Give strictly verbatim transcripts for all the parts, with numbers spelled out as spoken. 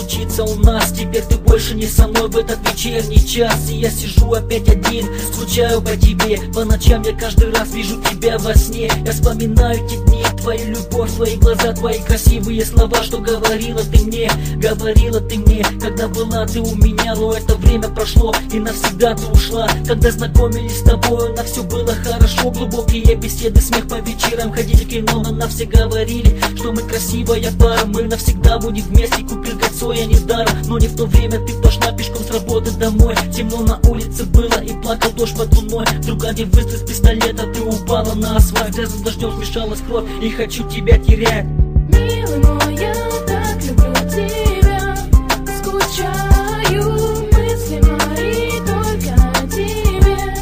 случится у нас. Теперь ты больше не со мной в этот вечерний час. И я сижу опять один, скучаю по тебе. По ночам я каждый раз вижу тебя во сне. Я вспоминаю те дни, твою любовь, твои глаза, твои красивые слова, что говорила ты мне, говорила ты мне, когда была ты у меня. Но это время прошло, и навсегда ты ушла. Когда знакомились с тобой, на все было хорошо. Глубокие беседы, смех по вечерам, ходили в кино, но нам все говорили, что мы красивая пара, мы навсегда будем вместе. Купил кольцо я недаром, но не в то время ты пошла пешком с работы домой. Темно на улице было и плакал дождь под луной. Вдруг один выстрел с пистолета, ты упала на асфальт. Грязным дождем смешалась кровь, и хочу тебя терять. Милый мой, я так люблю тебя, скучаю, мысли мои только о тебе.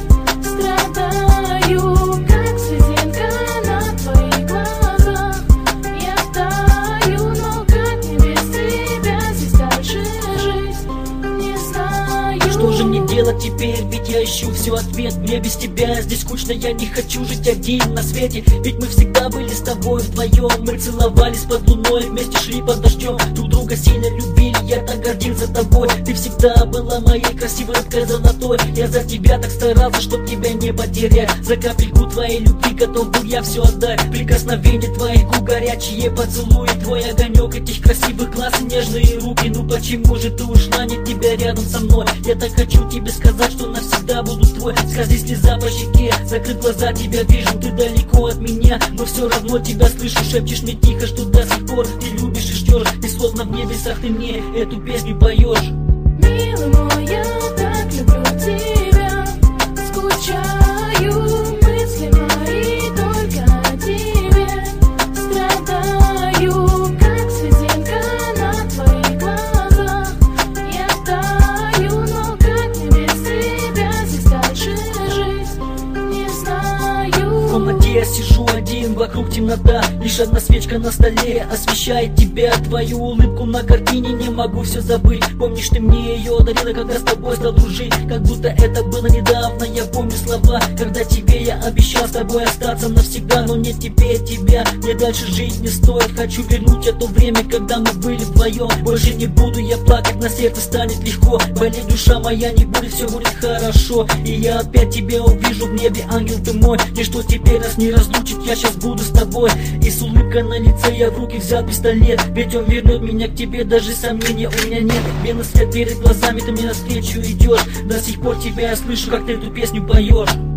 Страдаю, как слезинка на твоих глазах. Я таю, но как мне без тебя здесь дальше жить, не знаю. Что же мне делать теперь, ведь я ищу все ответ. Мне без тебя здесь скучно, я не хочу жить один на свете. Ведь мы всегда были с тобой вдвоем, мы целовались под луной, вместе шли под дождем, друг друга сильно любили, я так гордился тобой. Ты всегда была моей красивой рыбкой золотой. Я за тебя так старался, чтоб тебя не потерять. За капельку твоей любви готов был я все отдать. Прикосновение твоих губ, горячие поцелуи, твой огонек этих красивых глаз и нежные руки. Ну почему же ты ушла, нет тебя рядом со мной? Я так хочу тебе сказать, что навсегда буду твой. Скользи слеза по щеке, закрыв глаза, тебя вижу, ты далеко от меня, но все равно тебя слышу. Шепчешь мне тихо, что до сих пор ты любишь и ждешь, и словно в небесах ты мне эту песню поешь. Милый мой, я так люблю тебя, скучаю, мысли мои только о тебе. Страдаю, как слезинка на твоих глазах. Я таю, но как мне без тебя здесь дальше жить, не знаю. В комнате я сижу один, вокруг темнота, лишь одна свечка на столе освещает тебя. Твою улыбку на картине не могу все забыть. Помнишь, ты мне ее дарила, когда с тобой стал дружить, как будто это было недавно. Я помню слова, когда тебе я обещал с тобой остаться навсегда. Но нет теперь тебя, мне дальше жить не стоит. Хочу вернуть это время, когда мы были вдвоем. Больше не буду я плакать, на сердце станет легко. Болеть душа моя не будет, все будет хорошо. И я опять тебя увижу в небе, ангел ты мой. Ничто теперь нас не разлучит, я сейчас буду с тобой. И с улыбкой на лице я в руки взял пистолет, ведь он вернет меня к тебе, даже сомнения у меня нет. Белый свет перед глазами, ты мне навстречу идешь. До сих пор тебя я слышу, как ты эту песню поешь.